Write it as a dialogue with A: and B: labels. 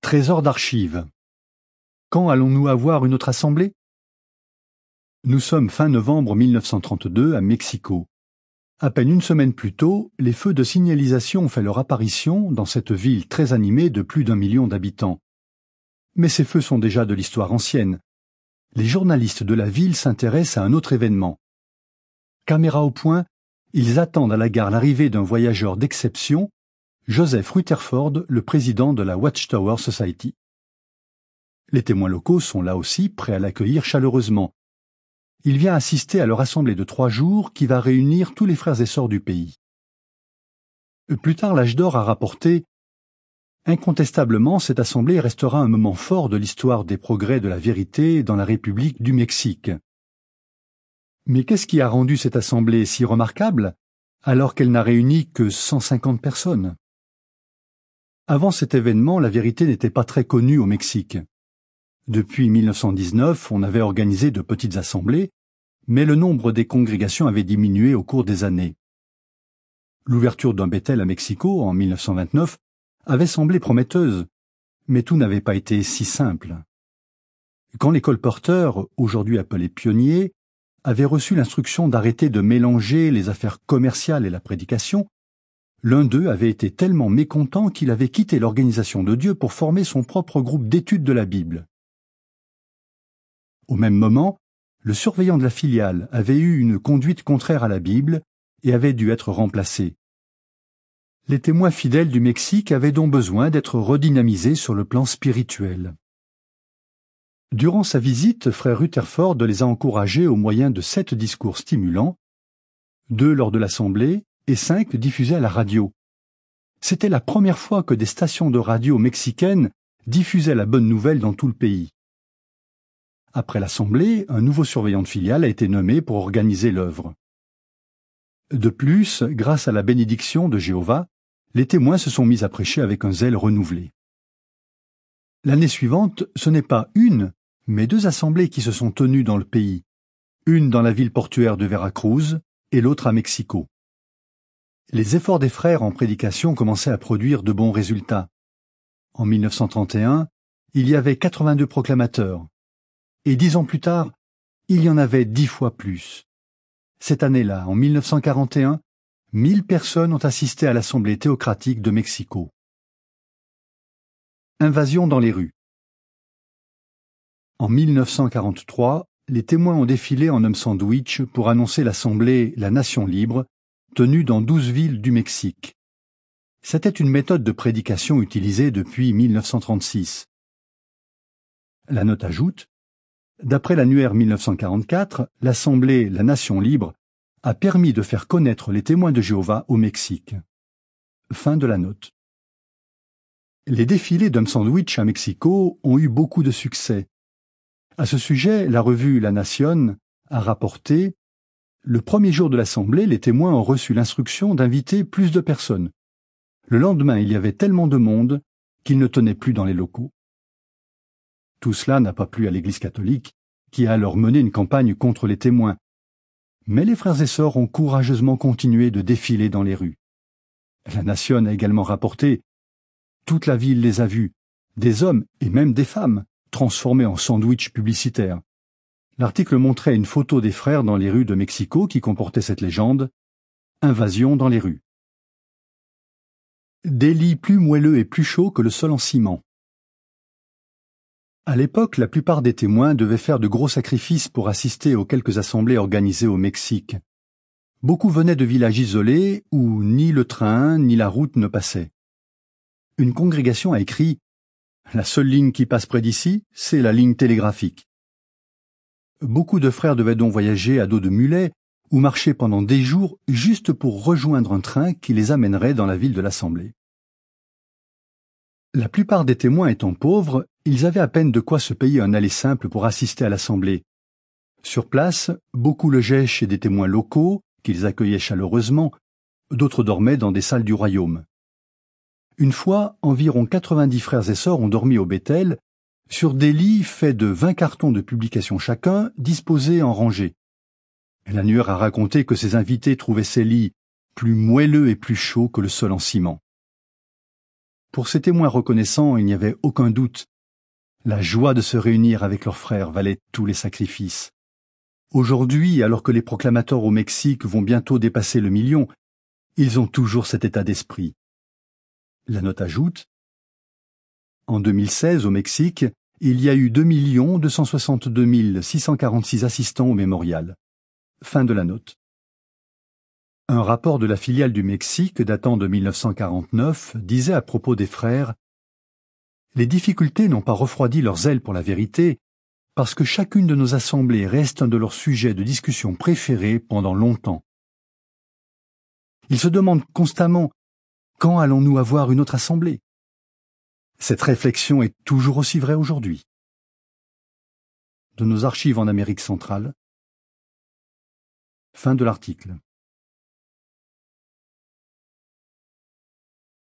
A: Trésor d'archives. Quand allons-nous avoir une autre assemblée? Nous sommes fin novembre 1932 à Mexico. À peine une semaine plus tôt, les feux de signalisation ont fait leur apparition dans cette ville très animée de plus d'1 million d'habitants. Mais ces feux sont déjà de l'histoire ancienne. Les journalistes de la ville s'intéressent à un autre événement. Caméra au point, ils attendent à la gare l'arrivée d'un voyageur d'exception, Joseph Rutherford, le président de la Watchtower Society. Les témoins locaux sont là aussi prêts à l'accueillir chaleureusement. Il vient assister à leur assemblée de 3 jours qui va réunir tous les frères et sœurs du pays. Plus tard, l'Âge d'Or a rapporté « Incontestablement, cette assemblée restera un moment fort de l'histoire des progrès de la vérité dans la République du Mexique. » Mais qu'est-ce qui a rendu cette assemblée si remarquable, alors qu'elle n'a réuni que 150 personnes? Avant cet événement, la vérité n'était pas très connue au Mexique. Depuis 1919, on avait organisé de petites assemblées, mais le nombre des congrégations avait diminué au cours des années. L'ouverture d'un Bethel à Mexico, en 1929, avait semblé prometteuse, mais tout n'avait pas été si simple. Quand les colporteurs, aujourd'hui appelés pionniers, avaient reçu l'instruction d'arrêter de mélanger les affaires commerciales et la prédication, l'un d'eux avait été tellement mécontent qu'il avait quitté l'Organisation de Dieu pour former son propre groupe d'études de la Bible. Au même moment, le surveillant de la filiale avait eu une conduite contraire à la Bible et avait dû être remplacé. Les témoins fidèles du Mexique avaient donc besoin d'être redynamisés sur le plan spirituel. Durant sa visite, frère Rutherford les a encouragés au moyen de 7 discours stimulants, 2 lors de l'assemblée et 5 diffusés à la radio. C'était la première fois que des stations de radio mexicaines diffusaient la bonne nouvelle dans tout le pays. Après l'assemblée, un nouveau surveillant de filiale a été nommé pour organiser l'œuvre. De plus, grâce à la bénédiction de Jéhovah, les témoins se sont mis à prêcher avec un zèle renouvelé. L'année suivante, ce n'est pas une, mais 2 assemblées qui se sont tenues dans le pays, une dans la ville portuaire de Veracruz et l'autre à Mexico. Les efforts des frères en prédication commençaient à produire de bons résultats. En 1931, il y avait 82 proclamateurs, et 10 ans plus tard, il y en avait 10 fois plus. Cette année-là, en 1941, 1000 personnes ont assisté à l'Assemblée théocratique de Mexico. Invasion dans les rues. En 1943, les témoins ont défilé en homme sandwich pour annoncer l'Assemblée La Nation libre, tenue dans 12 villes du Mexique. C'était une méthode de prédication utilisée depuis 1936. La note ajoute: d'après l'annuaire 1944, l'Assemblée La Nation libre a permis de faire connaître les témoins de Jéhovah au Mexique. Fin de la note. Les défilés d'hommes sandwich à Mexico ont eu beaucoup de succès. À ce sujet, la revue La Nación a rapporté: le premier jour de l'Assemblée, les témoins ont reçu l'instruction d'inviter plus de personnes. Le lendemain, il y avait tellement de monde qu'ils ne tenaient plus dans les locaux. Tout cela n'a pas plu à l'Église catholique, qui a alors mené une campagne contre les témoins. Mais les frères et sœurs ont courageusement continué de défiler dans les rues. La Nación a également rapporté: toute la ville les a vus, des hommes et même des femmes, transformés en sandwichs publicitaires. L'article montrait une photo des frères dans les rues de Mexico qui comportait cette légende: invasion dans les rues. Des lits plus moelleux et plus chauds que le sol en ciment. À l'époque, la plupart des témoins devaient faire de gros sacrifices pour assister aux quelques assemblées organisées au Mexique. Beaucoup venaient de villages isolés où ni le train ni la route ne passaient. Une congrégation a écrit: la seule ligne qui passe près d'ici, c'est la ligne télégraphique. Beaucoup de frères devaient donc voyager à dos de mulet ou marcher pendant des jours juste pour rejoindre un train qui les amènerait dans la ville de l'Assemblée. La plupart des témoins étant pauvres, ils avaient à peine de quoi se payer un aller simple pour assister à l'Assemblée. Sur place, beaucoup logeaient chez des témoins locaux, qu'ils accueillaient chaleureusement, d'autres dormaient dans des salles du royaume. Une fois, environ 90 frères et sœurs ont dormi au Bethel, sur des lits faits de 20 cartons de publication chacun, disposés en rangées. L'annuaire a raconté que ses invités trouvaient ces lits plus moelleux et plus chauds que le sol en ciment. Pour ces témoins reconnaissants, il n'y avait aucun doute. La joie de se réunir avec leurs frères valait tous les sacrifices. Aujourd'hui, alors que les proclamateurs au Mexique vont bientôt dépasser le million, ils ont toujours cet état d'esprit. La note ajoute: en 2016, au Mexique, il y a eu 2 262 646 assistants au mémorial. Fin de la note. Un rapport de la filiale du Mexique datant de 1949 disait à propos des frères: les difficultés n'ont pas refroidi leur zèle pour la vérité, parce que chacune de nos assemblées reste un de leurs sujets de discussion préférés pendant longtemps. Ils se demandent constamment: quand allons-nous avoir une autre assemblée? Cette réflexion est toujours aussi vraie aujourd'hui. De nos archives en Amérique centrale. Fin de l'article.